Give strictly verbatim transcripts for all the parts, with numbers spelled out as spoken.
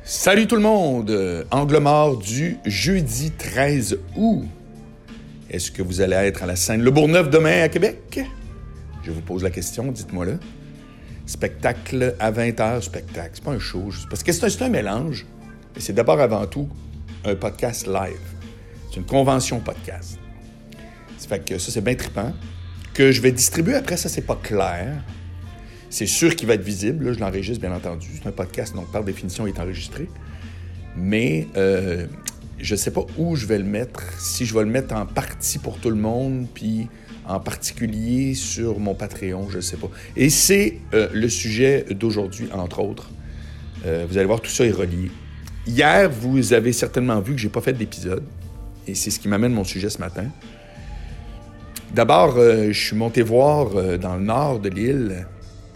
Salut tout le monde! Angle mort du jeudi treize août. Est-ce que vous allez être à la scène Le Bourgneuf demain à Québec? Je vous pose la question, dites-moi-le. Spectacle à vingt heures, spectacle. C'est pas un show, parce que c'est un, c'est un mélange. Mais c'est d'abord avant tout un podcast live. C'est une convention podcast. Ça fait que ça, c'est bien trippant. Que je vais distribuer après, ça, c'est pas clair. C'est sûr qu'il va être visible. Là, je l'enregistre, bien entendu. C'est un podcast, donc par définition, il est enregistré. Mais euh, je ne sais pas où je vais le mettre. Si je vais le mettre en partie pour tout le monde, puis en particulier sur mon Patreon, je ne sais pas. Et c'est euh, le sujet d'aujourd'hui, entre autres. Euh, vous allez voir, tout ça est relié. Hier, vous avez certainement vu que je n'ai pas fait d'épisode. Et c'est ce qui m'amène mon sujet ce matin. D'abord, euh, je suis monté voir euh, dans le nord de l'île...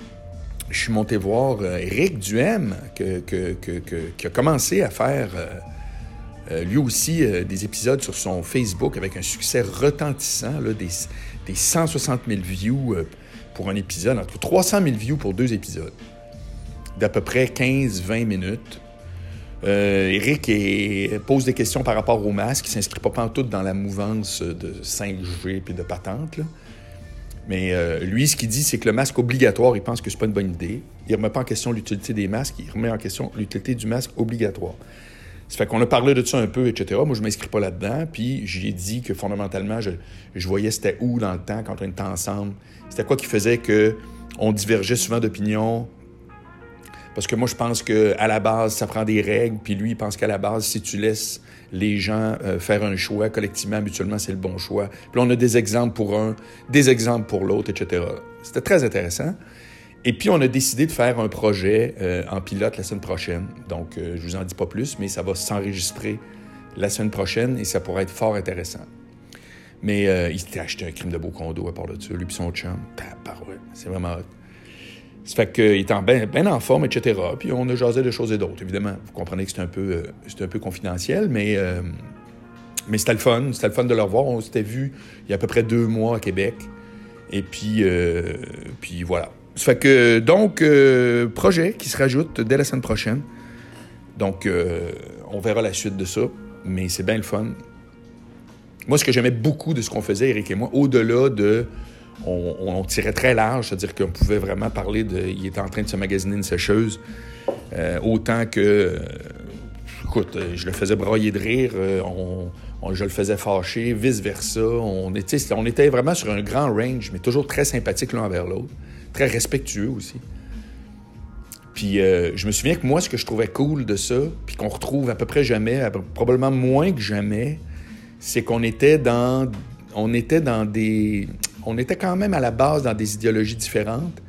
Je suis monté voir euh, Éric Duhem, que, que, que, que, qui a commencé à faire euh, euh, lui aussi euh, des épisodes sur son Facebook avec un succès retentissant, là, des, des cent soixante mille views euh, pour un épisode, entre trois cent mille views pour deux épisodes, d'à peu près quinze à vingt minutes. Euh, Éric est, pose des questions par rapport au masque, il ne s'inscrit pas pantoute dans la mouvance de cinq G et de patente, là. Mais euh, lui, ce qu'il dit, c'est que le masque obligatoire, il pense que c'est pas une bonne idée. Il ne remet pas en question l'utilité des masques, il remet en question l'utilité du masque obligatoire. Ça fait qu'on a parlé de ça un peu, et cetera. Moi, je ne m'inscris pas là-dedans. Puis, j'ai dit que fondamentalement, je, je voyais c'était où dans le temps, quand on était ensemble. C'était quoi qui faisait qu'on divergeait souvent d'opinion. Parce que moi, je pense qu'à la base, ça prend des règles. Puis lui, il pense qu'à la base, si tu laisses les gens euh, faire un choix collectivement, mutuellement, c'est le bon choix. Puis là, on a des exemples pour un, des exemples pour l'autre, et cetera. C'était très intéressant. Et puis, on a décidé de faire un projet euh, en pilote la semaine prochaine. Donc, euh, je vous en dis pas plus, mais ça va s'enregistrer la semaine prochaine et ça pourrait être fort intéressant. Mais euh, il s'était acheté un crime de beau condo à part de ça, lui puis son chum. Tabarouette, c'est vraiment hot. Ça fait qu'il est en bien ben en forme, et cetera. Puis on a jasé de choses et d'autres. Évidemment, vous comprenez que c'est un peu, euh, c'est un peu confidentiel, mais, euh, mais c'était le fun. C'était le fun de le revoir. On s'était vu il y a à peu près deux mois à Québec. Et puis, euh, puis voilà. Ça fait que, donc, euh, projet qui se rajoute dès la semaine prochaine. Donc, euh, on verra la suite de ça. Mais c'est bien le fun. Moi, ce que j'aimais beaucoup de ce qu'on faisait, Éric et moi, au-delà de... On, on tirait très large, c'est-à-dire qu'on pouvait vraiment parler de... Il était en train de se magasiner une sécheuse, euh, autant que... Euh, écoute, je le faisais brailler de rire, euh, on, on, je le faisais fâcher, vice-versa. On était, on était vraiment sur un grand range, mais toujours très sympathique l'un envers l'autre, très respectueux aussi. Puis euh, je me souviens que moi, ce que je trouvais cool de ça, puis qu'on retrouve à peu près jamais, probablement moins que jamais, c'est qu'on était dans... On était dans des... On était quand même à la base dans des idéologies différentes.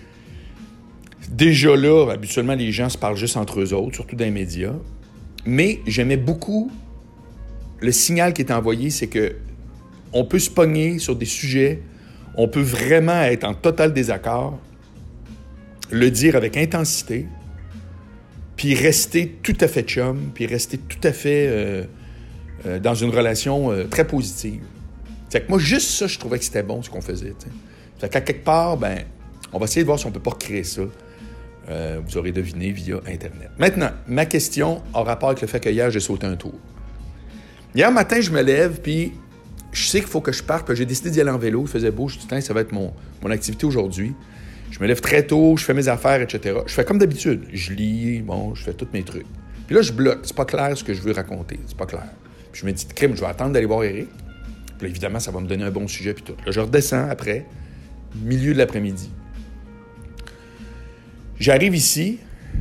Déjà là, habituellement, les gens se parlent juste entre eux autres, surtout dans les médias. Mais j'aimais beaucoup le signal qui est envoyé, c'est que on peut se pogner sur des sujets, on peut vraiment être en total désaccord, le dire avec intensité, puis rester tout à fait chum, puis rester tout à fait euh, euh, dans une relation euh, très positive. Fait que moi, juste ça, je trouvais que c'était bon, ce qu'on faisait. T'sais. Fait qu'à quelque part, ben, on va essayer de voir si on peut pas recréer ça. Euh, vous aurez deviné via Internet. Maintenant, ma question a rapport avec le fait que hier, j'ai sauté un tour. Hier matin, je me lève, puis je sais qu'il faut que je parte, puis j'ai décidé d'y aller en vélo. Il faisait beau, je me dis, ça va être mon, mon activité aujourd'hui. Je me lève très tôt, je fais mes affaires, et cetera. Je fais comme d'habitude. Je lis, bon, je fais tous mes trucs. Puis là, je bloque. C'est pas clair ce que je veux raconter. C'est pas clair. Puis je me dis, crime, je vais attendre d'aller voir Éric. Puis là, évidemment, ça va me donner un bon sujet, puis tout. Là, je redescends après, milieu de l'après-midi. J'arrive ici,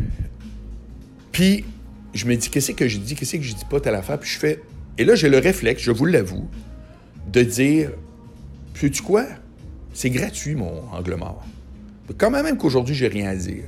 puis je me dis, qu'est-ce que je dis, qu'est-ce que je dis pas, telle affaire, puis je fais... Et là, j'ai le réflexe, je vous l'avoue, de dire, sais-tu quoi? C'est gratuit, mon angle mort. Quand même qu'aujourd'hui, j'ai rien à dire.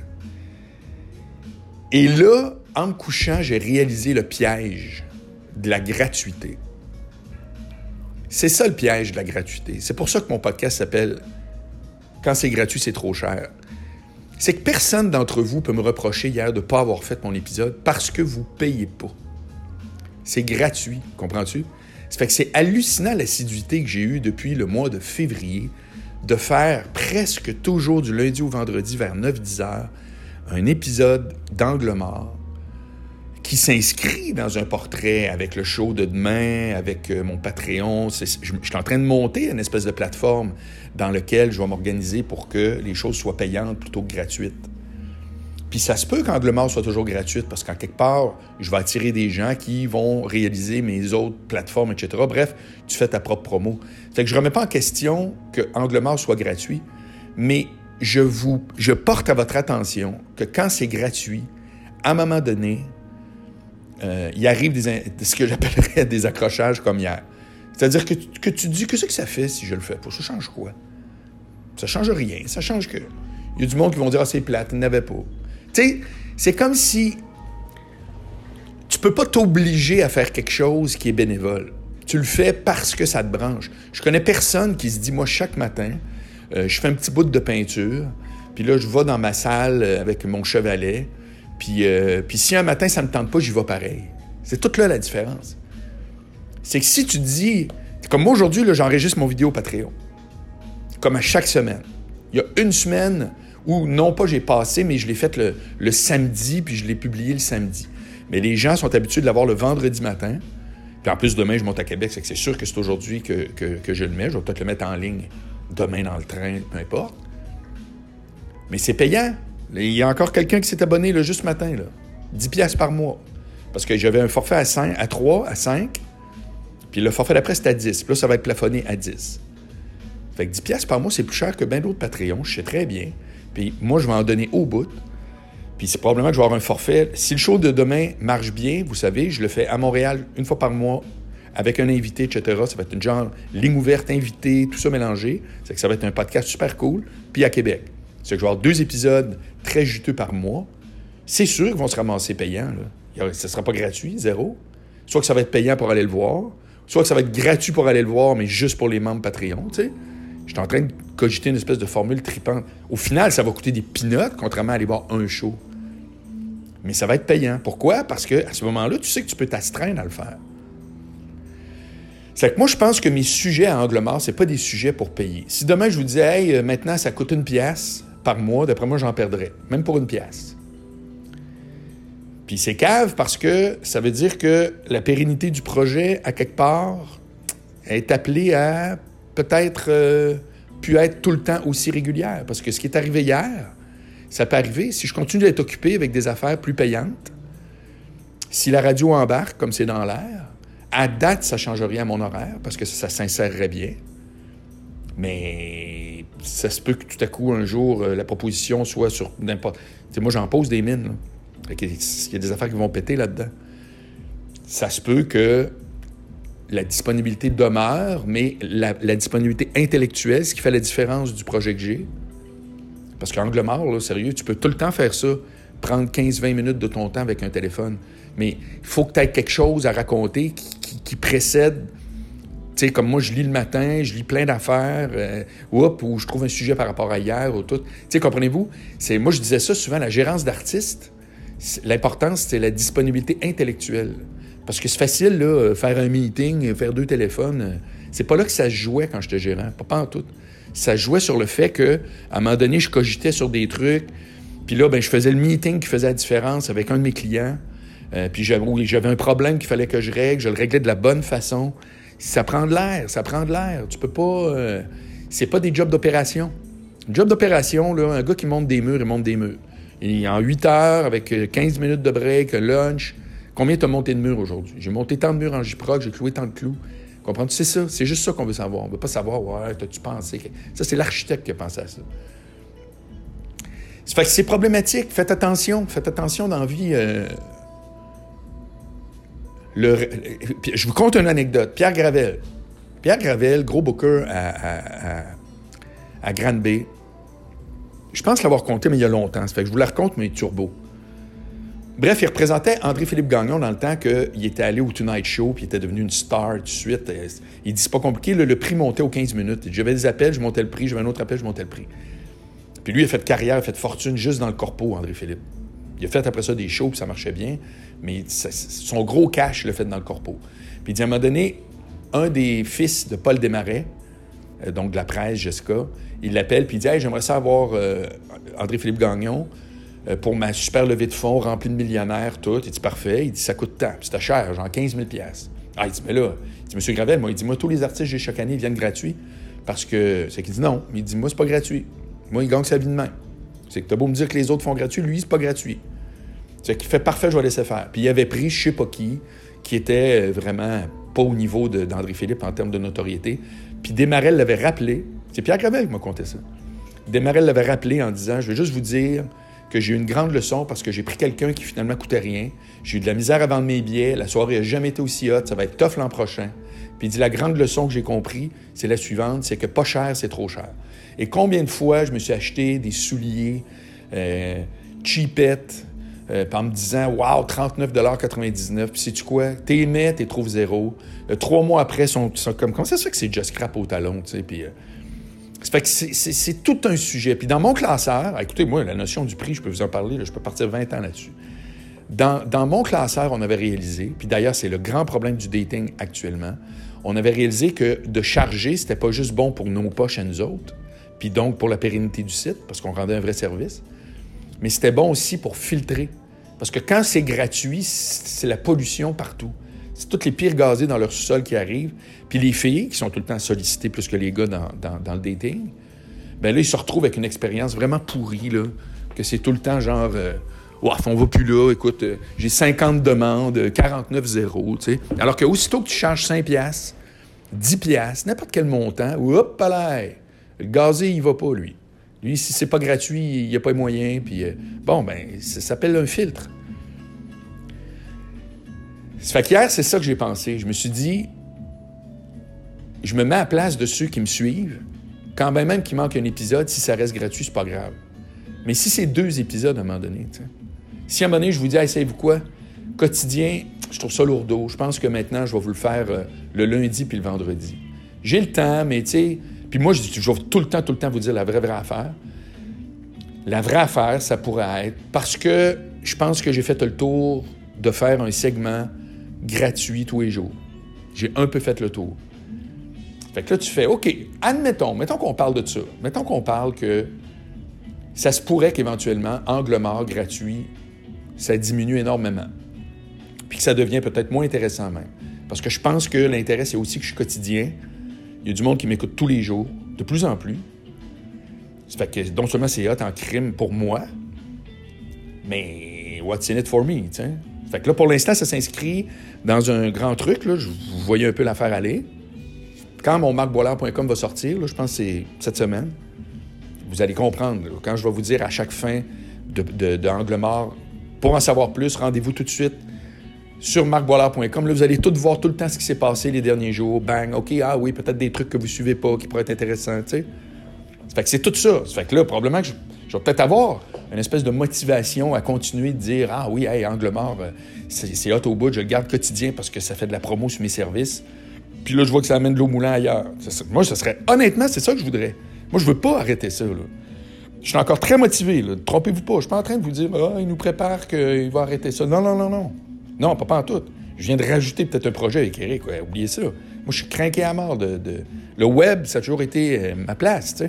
Et là, en me couchant, j'ai réalisé le piège de la gratuité. C'est ça le piège de la gratuité. C'est pour ça que mon podcast s'appelle « Quand c'est gratuit, c'est trop cher ». C'est que personne d'entre vous peut me reprocher hier de ne pas avoir fait mon épisode parce que vous ne payez pas. C'est gratuit, comprends-tu? Ça fait que c'est hallucinant l'assiduité que j'ai eue depuis le mois de février de faire presque toujours du lundi au vendredi vers neuf à dix heures un épisode d'Angle mort qui s'inscrit dans un portrait avec le show de demain, avec euh, mon Patreon. C'est, je, je suis en train de monter une espèce de plateforme dans laquelle je vais m'organiser pour que les choses soient payantes plutôt que gratuites. Puis ça se peut qu'Angle Mort soit toujours gratuite parce qu'en quelque part, je vais attirer des gens qui vont réaliser mes autres plateformes, et cetera. Bref, tu fais ta propre promo. Fait que je ne remets pas en question que Angle Mort soit gratuit, mais je vous, je porte à votre attention que quand c'est gratuit, à un moment donné, euh, il arrive des, ce que j'appellerais des accrochages comme hier. C'est-à-dire que, que tu te dis, qu'est-ce que ça fait si je le fais pas? Ça change quoi? Ça change rien. Ça change que... Il y a du monde qui vont dire, ah, c'est plate, il n'avait pas. Tu sais, c'est comme si tu peux pas t'obliger à faire quelque chose qui est bénévole. Tu le fais parce que ça te branche. Je connais personne qui se dit, moi, chaque matin, euh, je fais un petit bout de peinture, puis là, je vais dans ma salle avec mon chevalet, puis, euh, puis si un matin, ça me tente pas, j'y vais pareil. C'est toute là la différence. C'est que si tu te dis... Comme moi, aujourd'hui, là, j'enregistre mon vidéo Patreon. Comme à chaque semaine. Il y a une semaine où, non pas j'ai passé, mais je l'ai fait le, le samedi, puis je l'ai publié le samedi. Mais les gens sont habitués de l'avoir le vendredi matin. Puis en plus, demain, je monte à Québec, c'est que c'est sûr que c'est aujourd'hui que, que, que je le mets. Je vais peut-être le mettre en ligne demain dans le train, peu importe. Mais c'est payant. Il y a encore quelqu'un qui s'est abonné là, juste ce matin, là. dix piastres par mois. Parce que j'avais un forfait à, cinq, à trois, à cinq, puis le forfait d'après, c'était à dix. Puis là, ça va être plafonné à dix. Fait que dix piastres par mois, c'est plus cher que bien d'autres Patreons, je sais très bien. Puis moi, je vais en donner au bout. Puis c'est probablement que je vais avoir un forfait. Si le show de demain marche bien, vous savez, je le fais à Montréal une fois par mois, avec un invité, et cetera. Ça va être une genre ligne ouverte, invité, tout ça mélangé. C'est que ça va être un podcast super cool. Puis à Québec. C'est que je vais avoir deux épisodes très juteux par mois. C'est sûr qu'ils vont se ramasser payants. Là. Ça ne sera pas gratuit, zéro. Soit que ça va être payant pour aller le voir, soit que ça va être gratuit pour aller le voir, mais juste pour les membres Patreon, tu sais. Je suis en train de cogiter une espèce de formule tripante. Au final, ça va coûter des peanuts, contrairement à aller voir un show. Mais ça va être payant. Pourquoi? Parce qu'à ce moment-là, tu sais que tu peux t'astreindre à le faire. C'est que moi, je pense que mes sujets à Angle Mort, c'est pas des sujets pour payer. Si demain, je vous disais, hey, maintenant, ça coûte une pièce par mois, d'après moi, j'en perdrais. Même pour une pièce. Puis c'est cave parce que ça veut dire que la pérennité du projet, à quelque part, est appelée à peut-être euh, pu être tout le temps aussi régulière. Parce que ce qui est arrivé hier, ça peut arriver si je continue d'être occupé avec des affaires plus payantes. Si la radio embarque, comme c'est dans l'air, à date, ça ne change rien à mon horaire parce que ça, ça s'insérerait bien. Mais ça se peut que tout à coup, un jour, euh, la proposition soit sur n'importe... T'sais, moi, j'en pose des mines. Là. Il y a des affaires qui vont péter là-dedans. Ça se peut que la disponibilité demeure, mais la, la disponibilité intellectuelle, ce qui fait la différence du projet que j'ai. Parce qu'Angle Mort, là, sérieux, tu peux tout le temps faire ça, prendre quinze à vingt minutes de ton temps avec un téléphone. Mais il faut que tu aies quelque chose à raconter qui, qui, qui précède. Tu sais, comme moi, je lis le matin, je lis plein d'affaires, euh, oups, ou je trouve un sujet par rapport à hier, ou tout. Tu sais, comprenez-vous? C'est, moi, je disais ça souvent, la gérance d'artiste, l'importance, c'est la disponibilité intellectuelle. Parce que c'est facile, là, faire un meeting, faire deux téléphones. C'est pas là que ça se jouait quand j'étais gérant, pas, pas en tout. Ça jouait sur le fait qu'à un moment donné, je cogitais sur des trucs, puis là, ben, je faisais le meeting qui faisait la différence avec un de mes clients, euh, puis j'avais, j'avais un problème qu'il fallait que je règle, je le réglais de la bonne façon. Ça prend de l'air, ça prend de l'air. Tu peux pas... Euh, c'est pas des jobs d'opération. Un job d'opération, là, un gars qui monte des murs, il monte des murs. Et en huit heures, avec quinze minutes de break, un lunch, combien tu as monté de murs aujourd'hui? J'ai monté tant de murs en J-Proc, j'ai cloué tant de clous. Comprends-tu? C'est ça. C'est juste ça qu'on veut savoir. On ne veut pas savoir, ouais, t'as-tu pensé? Que... Ça, c'est l'architecte qui a pensé à ça. Ça fait que c'est problématique. Faites attention. Faites attention dans la vie. Euh... Le... Je vous conte une anecdote. Pierre Gravel. Pierre Gravel, gros booker à, à, à, à Granby. Je pense l'avoir compté, mais il y a longtemps. Ça fait que je vous la raconte, mais turbo. Bref, il représentait André-Philippe Gagnon dans le temps qu'il était allé au Tonight Show puis il était devenu une star tout de suite. Il dit, c'est pas compliqué, le, le prix montait aux quinze minutes. Il dit, j'avais des appels, je montais le prix, j'avais un autre appel, je montais le prix. Puis lui, il a fait carrière, il a fait fortune juste dans le corpo, André-Philippe. Il a fait après ça des shows, puis ça marchait bien, mais ça, son gros cash, il l'a fait dans le corpo. Puis il dit, à un moment donné, un des fils de Paul Desmarais, euh, donc de la presse, Jessica, il l'appelle, puis il dit, hey, j'aimerais ça avoir euh, André-Philippe Gagnon. euh, pour ma super levée de fonds remplie de millionnaires, tout. Il dit, parfait. Il dit, ça coûte tant. Puis c'était cher, genre quinze mille dollars. Ah, il dit, mais là, il dit, Monsieur Gravel, moi, il dit, moi, tous les artistes que j'ai chaque année viennent gratuits. Parce que, c'est qu'il dit non. Il dit, moi, c'est pas gratuit. Moi, il gagne sa vie de même. C'est que t'as beau me dire que les autres font gratuit, lui, c'est pas gratuit. C'est qu'il fait parfait, je vais laisser faire. Puis il avait pris je sais pas qui, qui était vraiment pas au niveau de, d'André Philippe en termes de notoriété. Puis Desmarais l'avait rappelé. C'est Pierre Gravel qui m'a conté ça. Desmarais l'avait rappelé en disant, je vais juste vous dire que j'ai eu une grande leçon parce que j'ai pris quelqu'un qui finalement coûtait rien. J'ai eu de la misère à vendre mes billets. La soirée n'a jamais été aussi hot. Ça va être tough l'an prochain. Puis il dit, la grande leçon que j'ai compris, c'est la suivante, c'est que pas cher, c'est trop cher. Et combien de fois je me suis acheté des souliers euh, cheapettes, euh, en me disant, wow, trente-neuf dollars quatre-vingt-dix-neuf. Puis sais-tu quoi? T'es mets, t'es trouves zéro. Euh, trois mois après, sont, sont comme, comment c'est ça que c'est just crap au talon, tu sais? Puis euh, ça fait que c'est, c'est, c'est tout un sujet. Puis dans mon classeur, écoutez, moi, la notion du prix, je peux vous en parler, là, je peux partir vingt ans là-dessus. Dans, dans mon classeur, on avait réalisé, puis d'ailleurs, c'est le grand problème du dating actuellement, on avait réalisé que de charger, c'était pas juste bon pour nos poches à nous autres, puis donc pour la pérennité du site, parce qu'on rendait un vrai service, mais c'était bon aussi pour filtrer. Parce que quand c'est gratuit, c'est la pollution partout. C'est toutes les pires gazés dans leur sous-sol qui arrivent. Puis les filles, qui sont tout le temps sollicitées plus que les gars dans, dans, dans le dating, bien là, ils se retrouvent avec une expérience vraiment pourrie, là, que c'est tout le temps genre... Euh, Ouf, on va plus là, écoute, euh, j'ai cinquante demandes, quarante-neuf zéro, tu sais. Alors que aussitôt que tu charges cinq piastres, dix piastres, n'importe quel montant, hop, là, le gazé, il va pas, lui. Lui, si c'est pas gratuit, il n'y a pas de moyen, puis euh, bon, ben, ça s'appelle un filtre. Ça fait qu'hier, c'est ça que j'ai pensé. Je me suis dit, je me mets à la place de ceux qui me suivent, quand ben même qu'il manque un épisode, si ça reste gratuit, c'est pas grave. Mais si c'est deux épisodes à un moment donné, tu sais. Si à un moment donné, je vous dis, hey, savez-vous quoi? Quotidien, je trouve ça lourdeau. Je pense que maintenant, je vais vous le faire euh, le lundi puis le vendredi. J'ai le temps, mais tu sais... Puis moi, je, je vais tout le temps, tout le temps vous dire la vraie, vraie affaire. La vraie affaire, ça pourrait être... Parce que je pense que j'ai fait le tour de faire un segment gratuit tous les jours. J'ai un peu fait le tour. Fait que là, tu fais, OK, admettons, mettons qu'on parle de ça. Mettons qu'on parle que ça se pourrait qu'éventuellement, angle mort gratuit, ça diminue énormément. Puis que ça devient peut-être moins intéressant même. Parce que je pense que l'intérêt, c'est aussi que je suis quotidien. Il y a du monde qui m'écoute tous les jours, de plus en plus. Ça fait que non seulement c'est hot en crime pour moi, mais what's in it for me, tu sais? Fait que là, pour l'instant, ça s'inscrit dans un grand truc, là. Je, vous voyez un peu l'affaire aller. Quand mon marc boilard point com va sortir, là, je pense que c'est cette semaine, vous allez comprendre. Là, quand je vais vous dire à chaque fin de, de, de Angle mort, pour en savoir plus, rendez-vous tout de suite sur marc boilard point com. Là, vous allez tout voir tout le temps ce qui s'est passé les derniers jours. Bang, OK, ah oui, peut-être des trucs que vous ne suivez pas qui pourraient être intéressants, tu sais. Ça fait que c'est tout ça. Ça fait que là, probablement que je, je vais peut-être avoir une espèce de motivation à continuer de dire « Ah oui, hey, Angle mort, c'est, c'est hot au bout, je le garde quotidien parce que ça fait de la promo sur mes services. » Puis là, je vois que ça amène de l'eau moulin ailleurs. Ça, moi, ça serait... Honnêtement, c'est ça que je voudrais. Moi, je veux pas arrêter ça, là. Je suis encore très motivé, là. Trompez-vous pas. Je suis pas en train de vous dire « Ah, il nous prépare qu'il va arrêter ça. » Non, non, non, non. Non, pas, pas en tout. Je viens de rajouter peut-être un projet avec Eric. Ouais, oubliez ça. Moi, je suis craqué à mort de, de... Le web, ça a toujours été euh, ma place, tu sais.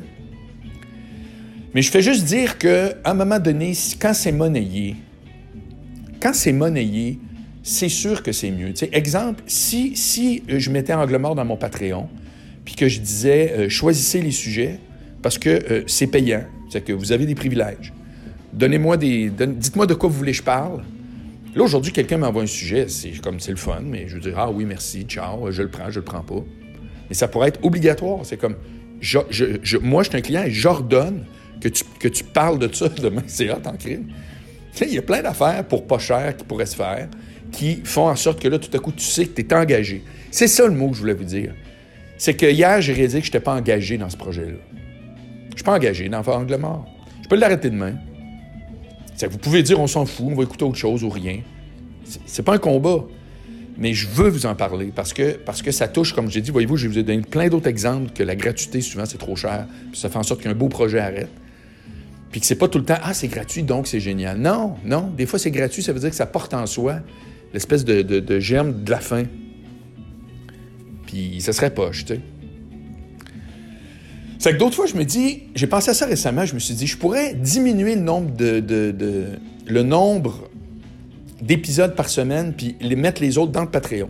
Mais je fais juste dire qu'à un moment donné, quand c'est monnayé, quand c'est monnayé, c'est sûr que c'est mieux. Tu sais, exemple, si, si je mettais Angle mort dans mon Patreon, puis que je disais euh, choisissez les sujets parce que euh, c'est payant, c'est que vous avez des privilèges. Donnez-moi des, donne, dites-moi de quoi vous voulez que je parle. Là, aujourd'hui, quelqu'un m'envoie un sujet, c'est comme c'est le fun, mais je veux dire ah oui, merci, ciao, je le prends, je le prends pas. Mais ça pourrait être obligatoire. C'est comme je, je, je, moi, je suis un client et j'ordonne que tu, que tu parles de ça demain. C'est hot en crime. Tu sais, il y a plein d'affaires pour pas cher qui pourraient se faire, qui font en sorte que là, tout à coup, tu sais que tu es engagé. C'est ça le mot que je voulais vous dire. C'est que hier, j'ai réalisé que je n'étais pas engagé dans ce projet-là. Je ne suis pas engagé dans Angle mort. Je peux l'arrêter demain. C'est que vous pouvez dire, on s'en fout, on va écouter autre chose ou rien. C'est, c'est pas un combat. Mais je veux vous en parler parce que, parce que ça touche, comme j'ai dit, voyez-vous, je vous ai donné plein d'autres exemples que la gratuité, souvent, c'est trop cher. Puis ça fait en sorte qu'un beau projet arrête. Puis que c'est pas tout le temps « Ah, c'est gratuit, donc c'est génial ». Non, non. Des fois, c'est gratuit, ça veut dire que ça porte en soi l'espèce de, de, de germe de la fin. Puis ça serait poche, tu sais. C'est que d'autres fois, je me dis, j'ai pensé à ça récemment, je me suis dit, je pourrais diminuer le nombre de, de, de le nombre d'épisodes par semaine, puis les mettre les autres dans le Patreon.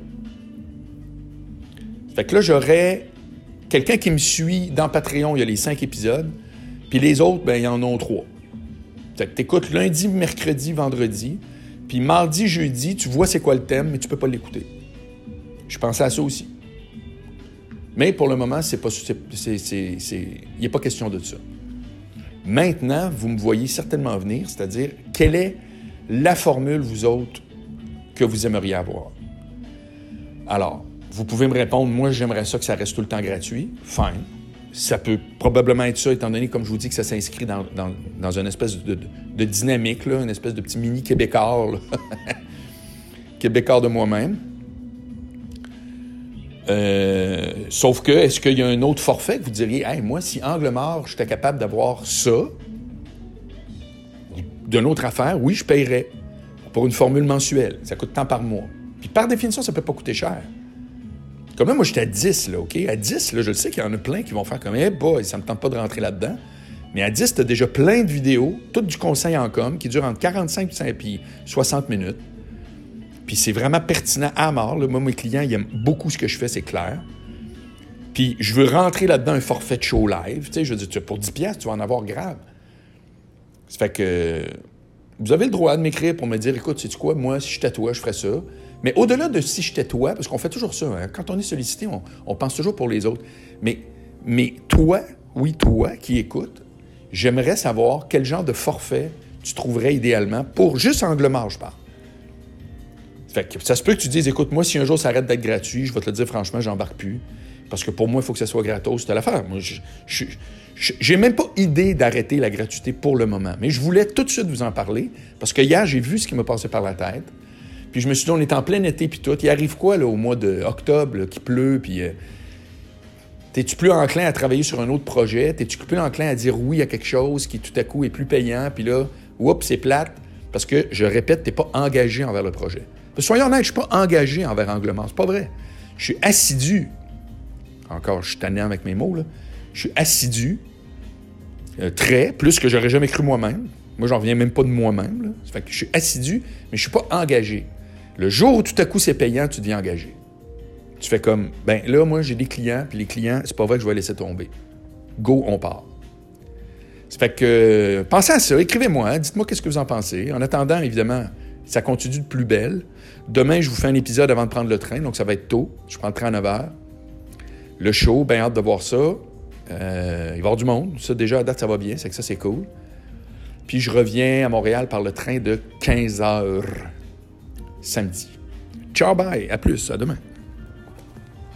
Fait que là, j'aurais quelqu'un qui me suit dans Patreon, il y a les cinq épisodes, puis les autres, ben, il y en a trois. Fait que t'écoutes lundi, mercredi, vendredi, puis mardi, jeudi, tu vois c'est quoi le thème, mais tu peux pas l'écouter. Je pensais à ça aussi. Mais pour le moment, c'est pas, c'est, c'est, c'est, c'est, il n'est pas question de ça. Maintenant, vous me voyez certainement venir, c'est-à-dire, quelle est la formule, vous autres, que vous aimeriez avoir? Alors, vous pouvez me répondre, moi, j'aimerais ça que ça reste tout le temps gratuit. Fine. Ça peut probablement être ça, étant donné, comme je vous dis, que ça s'inscrit dans, dans, dans une espèce de, de, de dynamique, là, une espèce de petit mini Québécois, là. Québécois de moi-même. Euh, sauf que, est-ce qu'il y a un autre forfait que vous diriez, hey, moi, si Angle Mort, j'étais capable d'avoir ça, d'une autre affaire, oui, je paierais pour une formule mensuelle. Ça coûte tant par mois. Puis par définition, ça ne peut pas coûter cher. Comme là, moi, j'étais à dix, là, OK? À dix, là, je le sais qu'il y en a plein qui vont faire comme, hey boy, ça ne me tente pas de rentrer là-dedans. Mais à dix, tu as déjà plein de vidéos, toutes du conseil en com, qui durent entre quarante-cinq et soixante minutes. Puis c'est vraiment pertinent à mort. Là. Moi, mes clients, ils aiment beaucoup ce que je fais, c'est clair. Puis je veux rentrer là-dedans un forfait de show live. Tu sais, je veux dire, pour dix piastres, tu vas en avoir grave. Ça fait que vous avez le droit de m'écrire pour me dire, écoute, sais-tu quoi, moi, si j'étais toi, je ferais ça. Mais au-delà de si j'étais toi, parce qu'on fait toujours ça, hein, quand on est sollicité, on, on pense toujours pour les autres. Mais, mais toi, oui, toi qui écoutes, j'aimerais savoir quel genre de forfait tu trouverais idéalement pour juste Angle Mort, je parle. Fait que ça se peut que tu dises, écoute, moi, si un jour ça arrête d'être gratuit, je vais te le dire franchement, j'embarque plus. Parce que pour moi, il faut que ça soit gratos, c'est l'affaire. Moi, je, je, je, j'ai même pas idée d'arrêter la gratuité pour le moment. Mais je voulais tout de suite vous en parler, parce que hier, j'ai vu ce qui m'a passé par la tête. Puis je me suis dit, on est en plein été, puis tout. Il arrive quoi, là, au mois d'octobre, qu'il pleut, puis... Euh, t'es-tu plus enclin à travailler sur un autre projet? T'es-tu plus enclin à dire oui à quelque chose qui, tout à coup, est plus payant? Puis là, oups, c'est plate. Parce que, je répète, t'es pas engagé envers le projet. Soyons honnêtes, je ne suis pas engagé envers Angle Mort. C'est pas vrai. Je suis assidu. Encore, je suis tannant avec mes mots, là. Je suis assidu. Euh, très, plus que j'aurais jamais cru moi-même. Moi, j'en reviens même pas de moi-même, là. Ça fait que je suis assidu, mais je suis pas engagé. Le jour où tout à coup c'est payant, tu deviens engagé. Tu fais comme, ben là, moi, j'ai des clients, puis les clients, c'est pas vrai que je vais laisser tomber. Go, on part. Ça fait que, euh, pensez à ça, écrivez-moi, hein, dites-moi qu'est-ce que vous en pensez. En attendant, évidemment, ça continue de plus belle. Demain, je vous fais un épisode avant de prendre le train, donc ça va être tôt. Je prends le train à neuf heures. Le show, bien hâte de voir ça. Euh, il va y avoir du monde. Ça, déjà, à date, ça va bien. C'est que ça, c'est cool. Puis, je reviens à Montréal par le train de quinze heures samedi. Ciao, bye. À plus. À demain.